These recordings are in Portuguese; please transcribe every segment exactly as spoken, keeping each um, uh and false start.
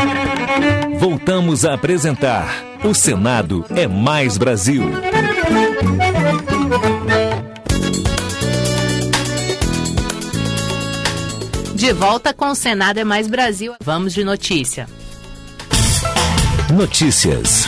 Voltamos a apresentar O Senado é Mais Brasil. De volta com o Senado é Mais Brasil. Vamos de notícia. Notícias.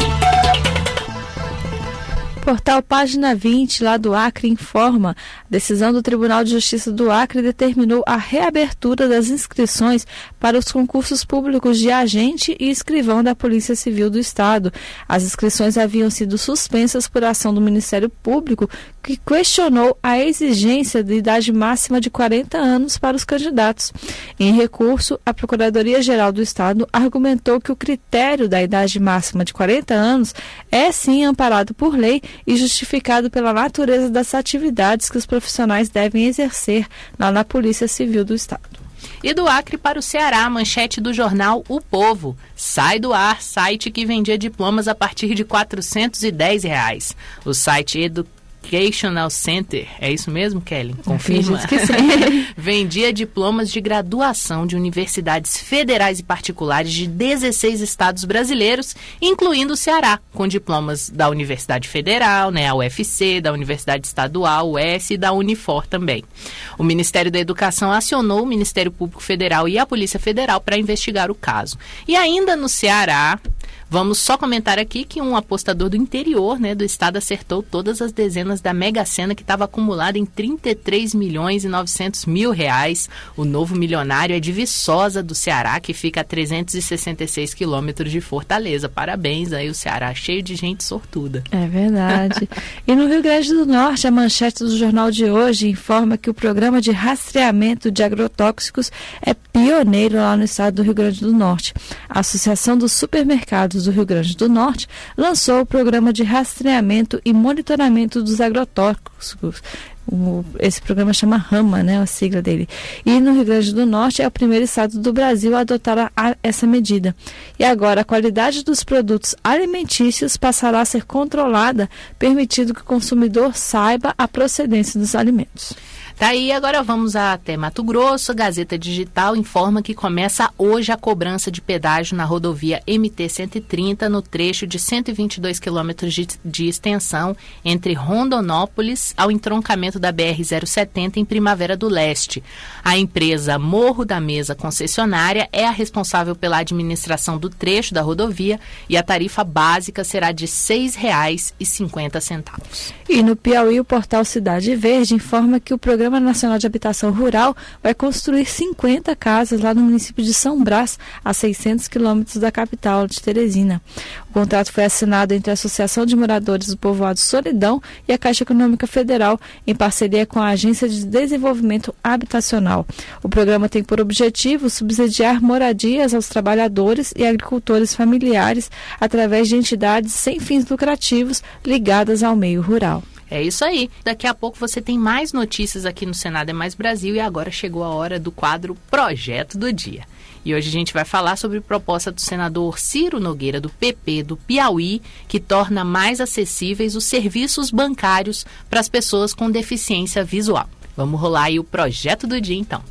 Portal Página vinte, lá do Acre, informa: a decisão do Tribunal de Justiça do Acre determinou a reabertura das inscrições para os concursos públicos de agente e escrivão da Polícia Civil do Estado. As inscrições haviam sido suspensas por ação do Ministério Público, que questionou a exigência de idade máxima de quarenta anos para os candidatos. Em recurso, a Procuradoria-Geral do Estado argumentou que o critério da idade máxima de quarenta anos é sim amparado por lei e justificado pela natureza das atividades que os profissionais devem exercer lá na Polícia Civil do Estado. E do Acre para o Ceará, manchete do jornal O Povo. Sai do ar site que vendia diplomas a partir de quatrocentos e dez reais. O site Educational Center, é isso mesmo, Kelly? Confirma? Que sim. Vendia diplomas de graduação de universidades federais e particulares de dezesseis estados brasileiros, incluindo o Ceará, com diplomas da Universidade Federal, né, a U F C, da Universidade Estadual, U E S e da Unifor também. O Ministério da Educação acionou o Ministério Público Federal e a Polícia Federal para investigar o caso. E ainda no Ceará, vamos só comentar aqui que um apostador do interior, né, do estado acertou todas as dezenas da Mega Sena, que estava acumulada em trinta e três milhões e novecentos mil reais. O novo milionário é de Viçosa, do Ceará, que fica a trezentos e sessenta e seis quilômetros de Fortaleza. Parabéns aí, o Ceará, cheio de gente sortuda. É verdade. E no Rio Grande do Norte, a manchete do jornal de hoje informa que o programa de rastreamento de agrotóxicos é pioneiro lá no estado do Rio Grande do Norte. A Associação dos Supermercados do Rio Grande do Norte lançou o programa de rastreamento e monitoramento dos agrotóxicos. O, esse programa chama RAMA, né, a sigla dele. E no Rio Grande do Norte é o primeiro estado do Brasil a adotar a, a, essa medida. E agora a qualidade dos produtos alimentícios passará a ser controlada, permitindo que o consumidor saiba a procedência dos alimentos. Tá aí, agora vamos até Mato Grosso. A Gazeta Digital informa que começa hoje a cobrança de pedágio na rodovia M T cento e trinta, no trecho de cento e vinte e dois quilômetros de, de extensão entre Rondonópolis ao entroncamento da B R zero setenta em Primavera do Leste. A empresa Morro da Mesa Concessionária é a responsável pela administração do trecho da rodovia e a tarifa básica será de seis reais e cinquenta centavos. E no Piauí, o portal Cidade Verde informa que o Programa Nacional de Habitação Rural vai construir cinquenta casas lá no município de São Brás, a seiscentos quilômetros da capital de Teresina. O contrato foi assinado entre a Associação de Moradores do Povoado Solidão e a Caixa Econômica Federal, em parceria com a Agência de Desenvolvimento Habitacional. O programa tem por objetivo subsidiar moradias aos trabalhadores e agricultores familiares através de entidades sem fins lucrativos ligadas ao meio rural. É isso aí. Daqui a pouco você tem mais notícias aqui no Senado é Mais Brasil e agora chegou a hora do quadro Projeto do Dia. E hoje a gente vai falar sobre a proposta do senador Ciro Nogueira, do P P do Piauí, que torna mais acessíveis os serviços bancários para as pessoas com deficiência visual. Vamos rolar aí o Projeto do Dia, então.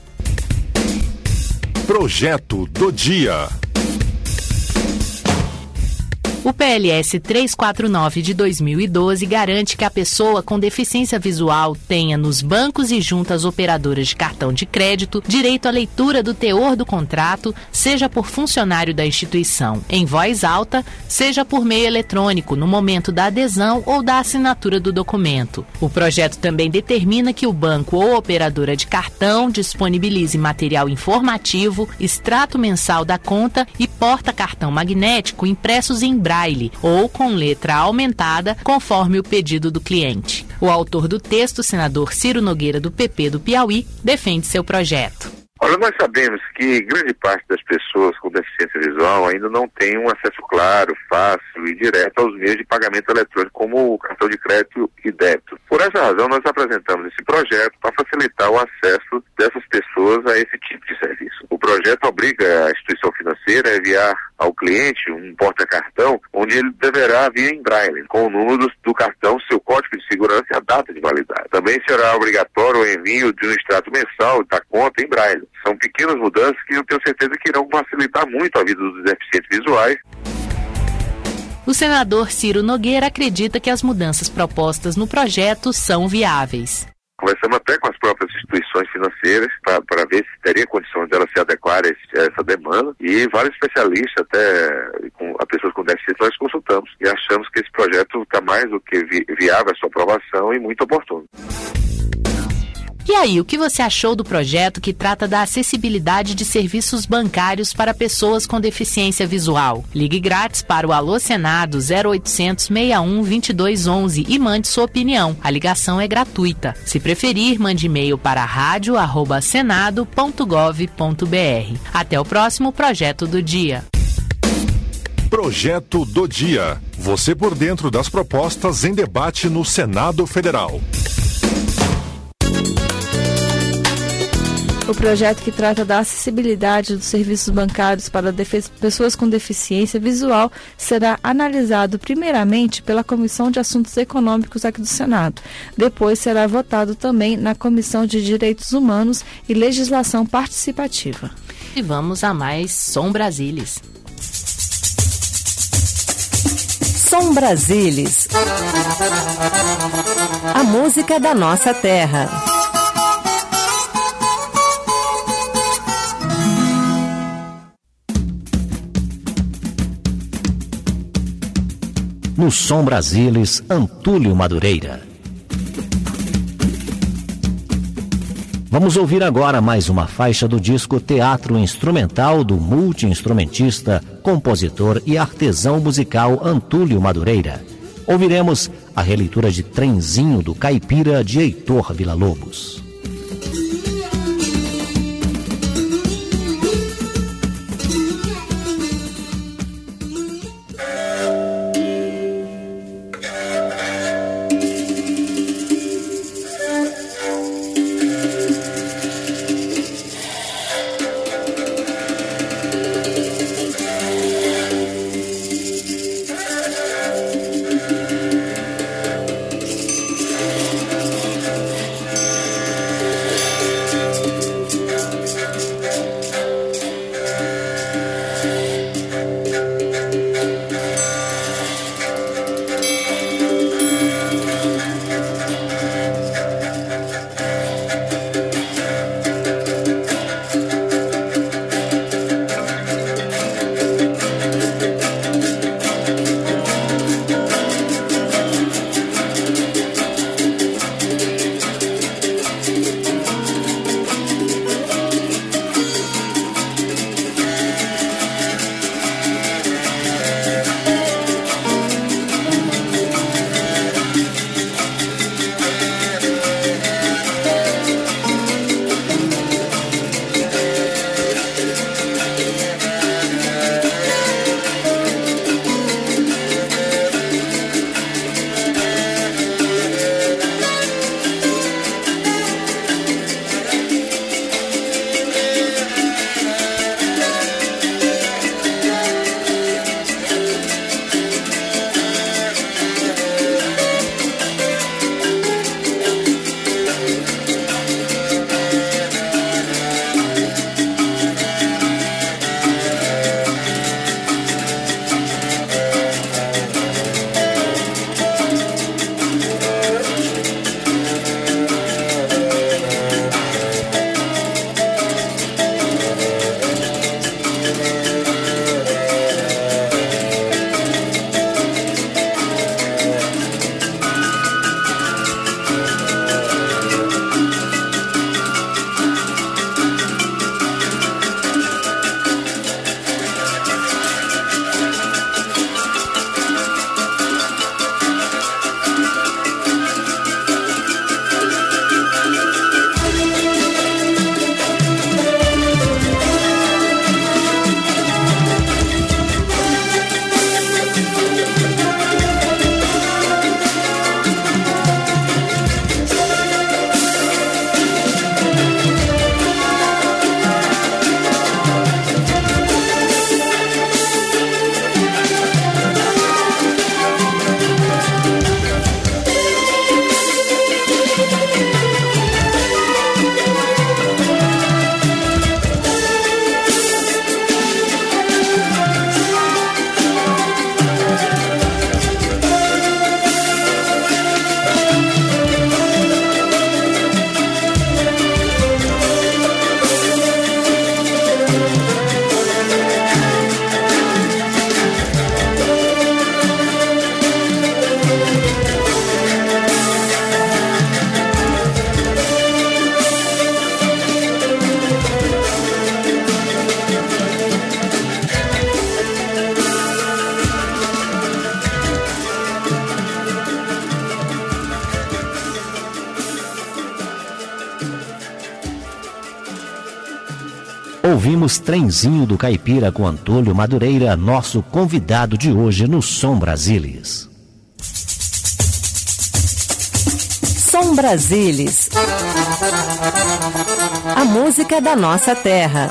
Projeto do Dia. O P L S trezentos e quarenta e nove de dois mil e doze garante que a pessoa com deficiência visual tenha nos bancos e juntas operadoras de cartão de crédito direito à leitura do teor do contrato, seja por funcionário da instituição em voz alta, seja por meio eletrônico no momento da adesão ou da assinatura do documento. O projeto também determina que o banco ou operadora de cartão disponibilize material informativo, extrato mensal da conta e porta-cartão magnético impressos em braille ou com letra aumentada, conforme o pedido do cliente. O autor do texto, o senador Ciro Nogueira, do P P do Piauí, defende seu projeto. Olha, nós sabemos que grande parte das pessoas com deficiência visual ainda não tem um acesso claro, fácil e direto aos meios de pagamento eletrônico, como o cartão de crédito e débito. Por essa razão, nós apresentamos esse projeto para facilitar o acesso dessas pessoas a esse tipo de serviço. O projeto obriga a instituição financeira a enviar ao cliente um porta-cartão onde ele deverá vir em braille, com o número do, do cartão, seu código de segurança e a data de validade. Também será obrigatório o envio de um extrato mensal da conta em braille. São pequenas mudanças que eu tenho certeza que irão facilitar muito a vida dos deficientes visuais. O senador Ciro Nogueira acredita que as mudanças propostas no projeto são viáveis. Conversamos até com as próprias instituições financeiras para ver se teria condições delas se adequarem a essa demanda, e vários especialistas, até com a pessoas com deficiência, nós consultamos e achamos que esse projeto está mais do que vi viável a sua aprovação e muito oportuno. E aí, o que você achou do projeto que trata da acessibilidade de serviços bancários para pessoas com deficiência visual? Ligue grátis para o Alô Senado zero oitocentos, sessenta e um, vinte e dois onze e mande sua opinião. A ligação é gratuita. Se preferir, mande e-mail para rádio arroba senado ponto gov ponto br. Até o próximo Projeto do Dia. Projeto do Dia. Você por dentro das propostas em debate no Senado Federal. O projeto que trata da acessibilidade dos serviços bancários para pessoas com deficiência visual será analisado primeiramente pela Comissão de Assuntos Econômicos aqui do Senado. Depois será votado também na Comissão de Direitos Humanos e Legislação Participativa. E vamos a mais Som Brasilis. Som Brasilis. A música da nossa terra. No Som Brasilis, Antúlio Madureira. Vamos ouvir agora mais uma faixa do disco Teatro Instrumental do multi-instrumentista, compositor e artesão musical Antúlio Madureira. Ouviremos a releitura de Trenzinho do Caipira de Heitor Villa-Lobos. ouvimos Trenzinho do Caipira com Antúlio Madureira, nosso convidado de hoje no Som Brasilis. Som Brasilis. A música da nossa terra.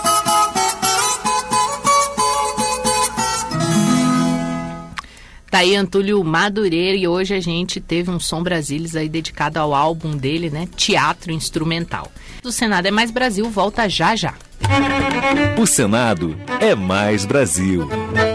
Tá aí Antúlio Madureira, e hoje a gente teve um Som Brasilis aí dedicado ao álbum dele, né? Teatro Instrumental. O Senado é Mais Brasil volta já já. O Senado é Mais Brasil.